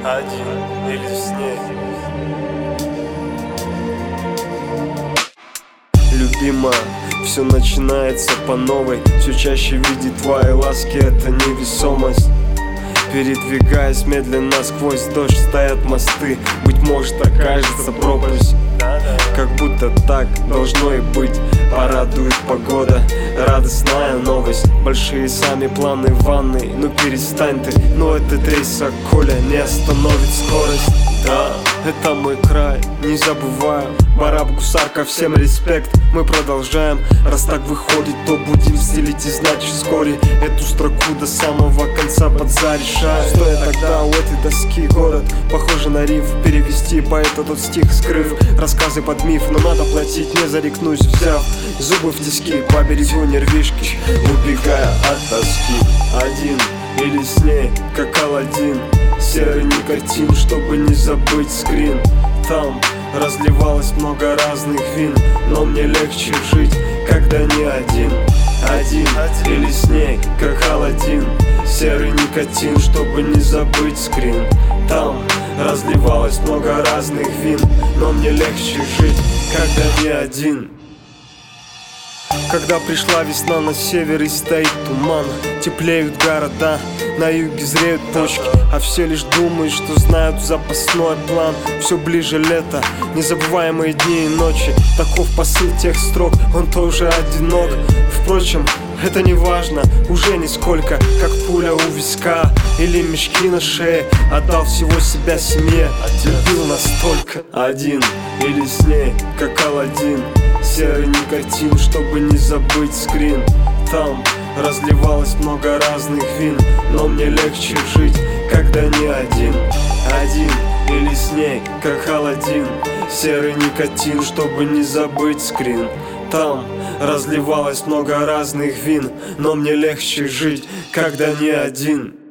один или с ней. Любимая, все начинается по новой. Все чаще видеть твои ласки — это невесомость. Передвигаясь медленно сквозь дождь, стоят мосты. Быть может, окажется пропасть. Как будто так должно и быть. Порадует погода, радостная новость. Большие сами планы в ванной. Ну перестань ты, но этот рейс Коля не остановит скорость. Да, это мой край, не забываю. Бараб, гусарка, всем респект. Мы продолжаем, раз так выходит, то будем стелить и значит вскоре эту строку до самого конца подзарешаю. Стоя тогда у этой доски город, похоже на риф. Перевести поэта тот стих, скрыв рассказы под миф. Но надо платить, не зарекнусь, взяв зубы в тиски. Поберегу нервишки, убегая от тоски. Один или с ней, как Аладдин. Серый никотин, чтобы не забыть скрин. Там разливалось много разных вин, но мне легче жить, когда не один. Один или с ней, как Аладдин. Серый никотин, чтобы не забыть скрин. Там разливалось много разных вин, но мне легче жить, когда не один. Когда пришла весна на север и стоит туман, теплеют города, на юге зреют почки, а все лишь думают, что знают запасной план. Все ближе лето, незабываемые дни и ночи. Таков посыл тех строк, он тоже одинок. Впрочем, это не важно, уже нисколько. Как пуля у виска или мешки на шее. Отдал всего себя семье, любил настолько. Один или с ней, как Аладдин. Серый никотин, чтобы не забыть скрин. Там разливалось много разных вин, но мне легче жить, когда не один. Один или с ней, как Аладдин. Серый никотин, чтобы не забыть скрин. Там разливалось много разных вин, но мне легче жить, когда не один.